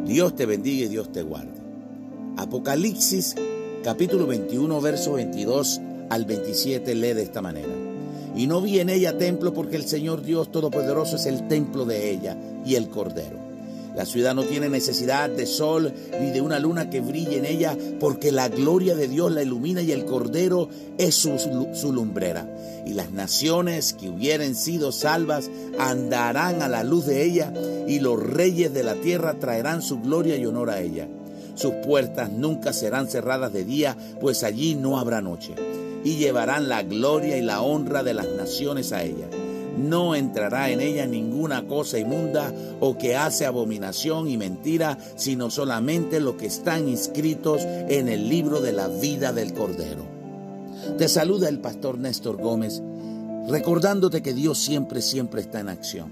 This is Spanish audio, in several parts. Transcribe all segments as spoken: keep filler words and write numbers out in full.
Dios te bendiga y Dios te guarde. Apocalipsis capítulo veintiuno, verso veintidós al veintisiete lee de esta manera. Y no vi en ella templo, porque el Señor Dios Todopoderoso es el templo de ella y el Cordero. La ciudad no tiene necesidad de sol ni de una luna que brille en ella, porque la gloria de Dios la ilumina y el Cordero es su, su lumbrera. Y las naciones que hubieren sido salvas andarán a la luz de ella, y los reyes de la tierra traerán su gloria y honor a ella. Sus puertas nunca serán cerradas de día, pues allí no habrá noche. Y llevarán la gloria y la honra de las naciones a ella. No entrará en ella ninguna cosa inmunda o que hace abominación y mentira, sino solamente los que están inscritos en el libro de la vida del Cordero. Te saluda el pastor Néstor Gómez, recordándote que Dios siempre, siempre está en acción.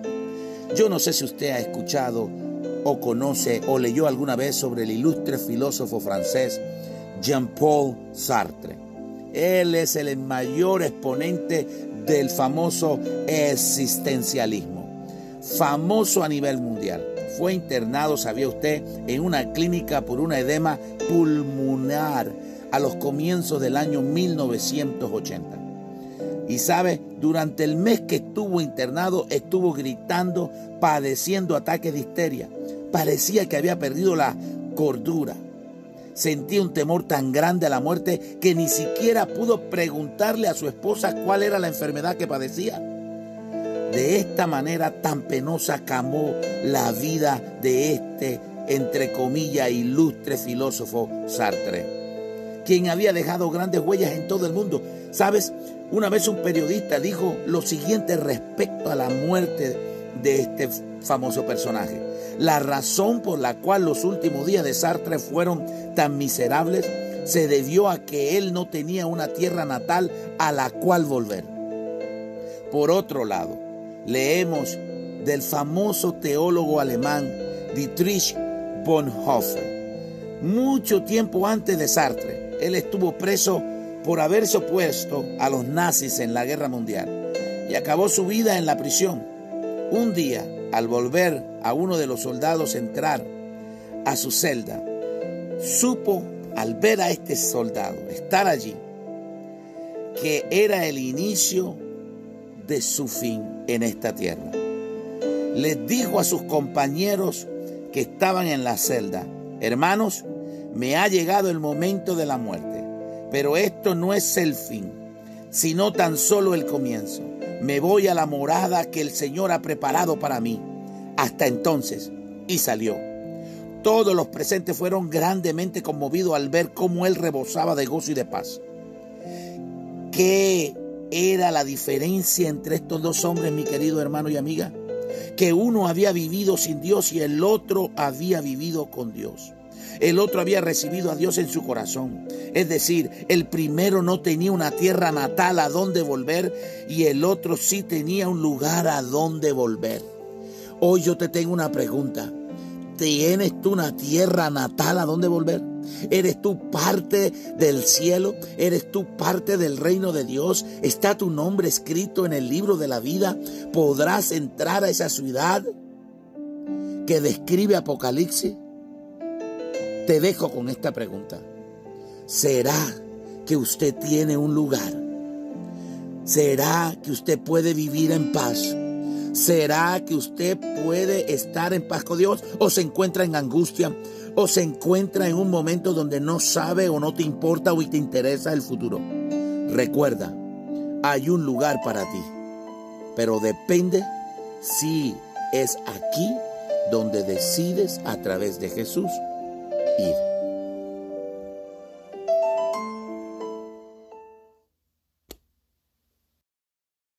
Yo no sé si usted ha escuchado o conoce o leyó alguna vez sobre el ilustre filósofo francés Jean-Paul Sartre. Él es el mayor exponente del famoso existencialismo, famoso a nivel mundial. Fue internado, ¿sabía usted?, en una clínica por un edema pulmonar a los comienzos del año mil novecientos ochenta. Y sabe, durante el mes que estuvo internado, estuvo gritando, padeciendo ataques de histeria. Parecía que había perdido la cordura. Sentía un temor tan grande a la muerte que ni siquiera pudo preguntarle a su esposa cuál era la enfermedad que padecía. De esta manera tan penosa acabó la vida de este, entre comillas, ilustre filósofo Sartre, quien había dejado grandes huellas en todo el mundo. ¿Sabes? Una vez un periodista dijo lo siguiente respecto a la muerte de este famoso personaje. La razón por la cual los últimos días de Sartre fueron tan miserables se debió a que él no tenía una tierra natal a la cual volver. Por otro lado, leemos del famoso teólogo alemán Dietrich Bonhoeffer. Mucho tiempo antes de Sartre, él estuvo preso por haberse opuesto a los nazis en la Guerra Mundial y acabó su vida en la prisión. Un día, al volver a uno de los soldados entrar a su celda, supo, al ver a este soldado estar allí, que era el inicio de su fin en esta tierra. Les dijo a sus compañeros que estaban en la celda: hermanos, me ha llegado el momento de la muerte, pero esto no es el fin, sino tan solo el comienzo. Me voy a la morada que el Señor ha preparado para mí. Hasta entonces. Y salió. Todos los presentes fueron grandemente conmovidos al ver cómo él rebosaba de gozo y de paz. ¿Qué era la diferencia entre estos dos hombres, mi querido hermano y amiga? Que uno había vivido sin Dios y el otro había vivido con Dios. El otro había recibido a Dios en su corazón. Es decir, el primero no tenía una tierra natal a donde volver y el otro sí tenía un lugar a donde volver. Hoy yo te tengo una pregunta. ¿Tienes tú una tierra natal a donde volver? ¿Eres tú parte del cielo? ¿Eres tú parte del reino de Dios? ¿Está tu nombre escrito en el libro de la vida? ¿Podrás entrar a esa ciudad que describe Apocalipsis? Te dejo con esta pregunta. ¿Será que usted tiene un lugar? ¿Será que usted puede vivir en paz? ¿Será que usted puede estar en paz con Dios? ¿O se encuentra en angustia? ¿O se encuentra en un momento donde no sabe o no te importa o te interesa el futuro? Recuerda, hay un lugar para ti, pero depende si es aquí donde decides a través de Jesús ir.